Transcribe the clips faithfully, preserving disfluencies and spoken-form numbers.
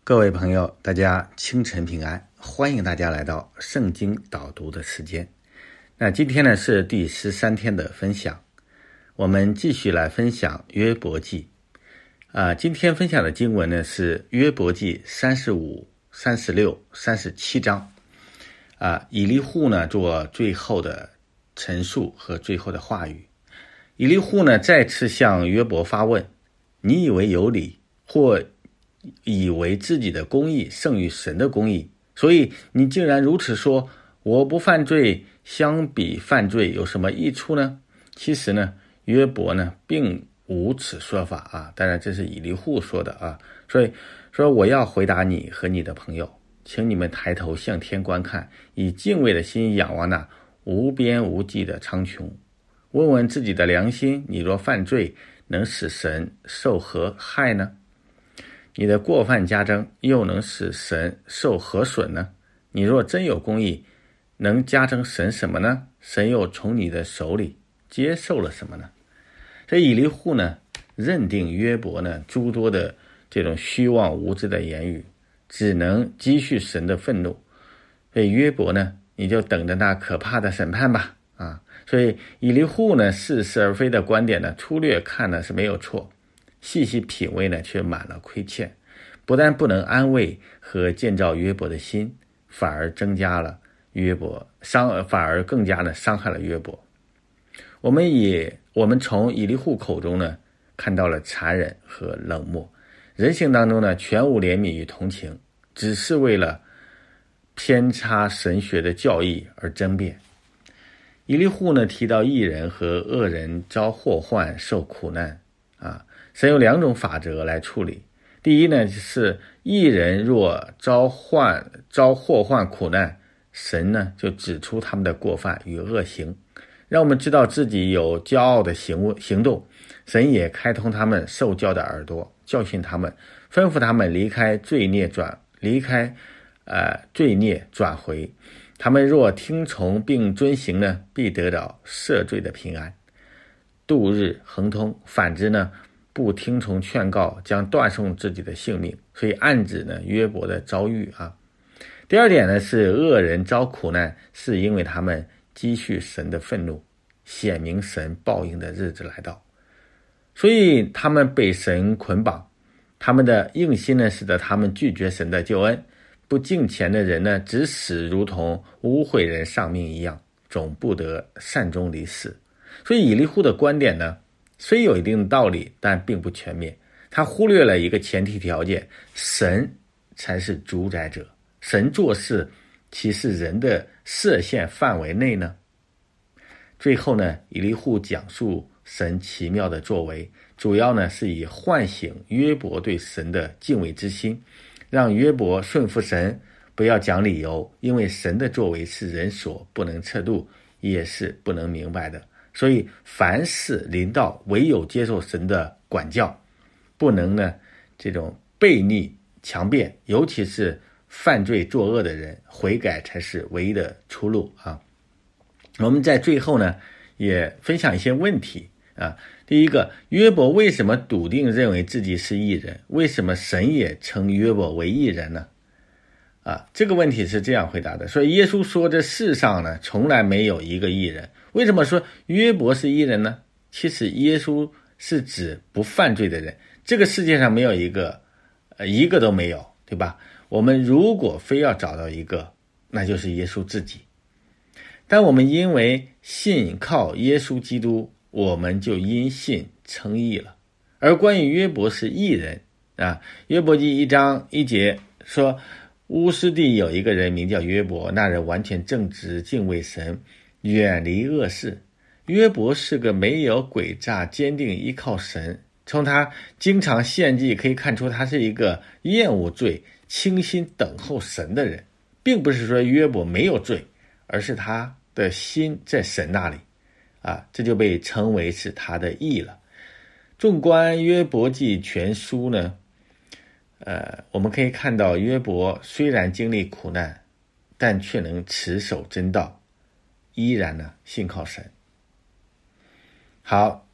各位朋友，大家清晨平安，欢迎大家来到圣经导读的时间。那今天呢是第十三天的分享，我们继续来分享约伯记。啊，今天分享的经文呢是约伯记三十五、三十六、三十七章。啊，以利户呢做最后的陈述和最后的话语。以利户呢再次向约伯发问：你以为有理，或以为自己的公义胜于神的公义，所以你竟然如此说，我不犯罪，相比犯罪有什么益处呢？其实呢，约伯呢并无此说法啊，当然这是以利户说的啊，所以说我要回答你和你的朋友，请你们抬头向天观看，以敬畏的心仰望那无边无际的苍穹，问问自己的良心，你若犯罪，能使神受何害呢？你的过犯加增，又能使神受何损呢？你若真有公义，能加增神什么呢？神又从你的手里接受了什么呢？这以利户呢，认定约伯呢诸多的这种虚妄无知的言语，只能积蓄神的愤怒。所以约伯呢，你就等着那可怕的审判吧啊！所以以利户呢似是而非的观点呢，粗略看呢是没有错，细细品味呢却满了亏欠，不但不能安慰和建造约伯的心，反而增加了约伯伤，反而更加呢伤害了约伯。我们也我们从以利户口中呢看到了残忍和冷漠，人性当中呢全无怜悯与同情，只是为了偏差神学的教义而争辩。以利户呢提到义人和恶人遭祸患受苦难啊，神有两种法则来处理。第一呢，是义人若遭患遭祸患苦难，神呢就指出他们的过犯与恶行，让我们知道自己有骄傲的行行动。神也开通他们受教的耳朵，教训他们，吩咐他们离开罪孽转离开呃罪孽转回。他们若听从并遵行呢，必得到赦罪的平安，度日亨通；反之呢，不听从劝告，将断送自己的性命。所以暗指呢约伯的遭遇啊。第二点呢，是恶人遭苦难，是因为他们积蓄神的愤怒，显明神报应的日子来到，所以他们被神捆绑。他们的硬心呢，使得他们拒绝神的救恩。不敬虔的人呢，只死如同污秽人丧命一样，总不得善终离世。所以以利户的观点呢，虽有一定的道理，但并不全面。他忽略了一个前提条件，神才是主宰者，神做事其是人的设限范围内呢？最后呢，以利户讲述神奇妙的作为，主要呢是以唤醒约伯对神的敬畏之心，让约伯顺服神，不要讲理由，因为神的作为是人所不能测度，也是不能明白的。所以凡事临到，唯有接受神的管教，不能呢这种悖逆强辩，尤其是犯罪作恶的人，悔改才是唯一的出路啊。我们在最后呢也分享一些问题啊。第一个，约伯为什么笃定认为自己是义人？为什么神也称约伯为义人呢？啊，这个问题是这样回答的，所以耶稣说这世上呢从来没有一个义人。为什么说约伯是义人呢？其实耶稣是指不犯罪的人，这个世界上没有一个呃一个都没有，对吧？我们如果非要找到一个，那就是耶稣自己。但我们因为信靠耶稣基督，我们就因信称义了。而关于约伯是义人啊，约伯记一章一节说，乌斯地有一个人名叫约伯，那人完全正直，敬畏神，远离恶事。约伯是个没有诡诈，坚定依靠神，从他经常献祭可以看出他是一个厌恶罪，倾心等候神的人。并不是说约伯没有罪，而是他的心在神那里啊，这就被称为是他的义了。纵观约伯记全书呢，呃，我们可以看到约伯虽然经历苦难，但却能持守真道，依然呢信靠神。好，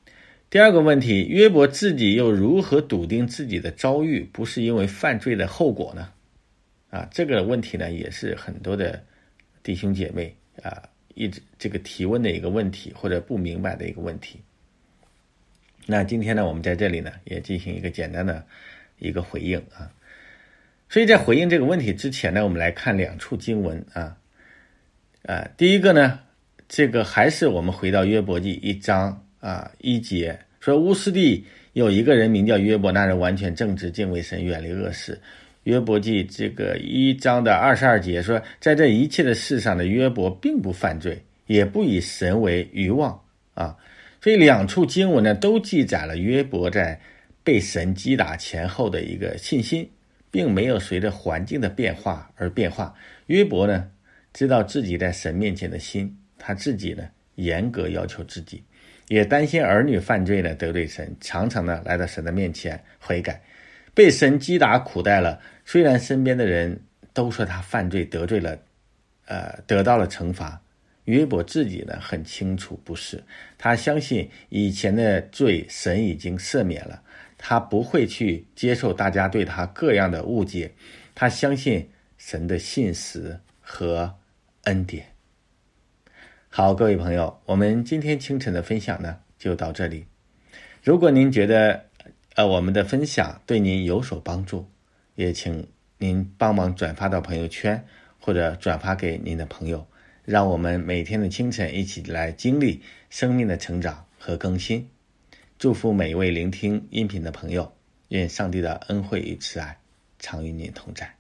第二个问题，约伯自己又如何笃定自己的遭遇不是因为犯罪的后果呢？啊，这个问题呢，也是很多的弟兄姐妹啊一直这个提问的一个问题，或者不明白的一个问题。那今天呢，我们在这里呢，也进行一个简单的一个回应啊。所以在回应这个问题之前呢，我们来看两处经文啊。啊，第一个呢，这个还是我们回到约伯记一章啊一节，说乌斯地有一个人名叫约伯，那人完全正直，敬畏神，远离恶事。约伯记这个一章的二十二节说，在这一切的事上的约伯并不犯罪，也不以神为愚妄啊。所以两处经文呢，都记载了约伯在被神击打前后的一个信心，并没有随着环境的变化而变化。约伯呢，知道自己在神面前的心，他自己呢严格要求自己，也担心儿女犯罪呢得罪神，常常呢来到神的面前悔改。被神击打苦待了，虽然身边的人都说他犯罪得罪了，呃，得到了惩罚，约伯自己呢很清楚不是，他相信以前的罪神已经赦免了，他不会去接受大家对他各样的误解，他相信神的信实和恩典。好，各位朋友，我们今天清晨的分享呢就到这里。如果您觉得呃我们的分享对您有所帮助，也请您帮忙转发到朋友圈，或者转发给您的朋友，让我们每天的清晨一起来经历生命的成长和更新。祝福每一位聆听音频的朋友，愿上帝的恩惠与慈爱常与您同在。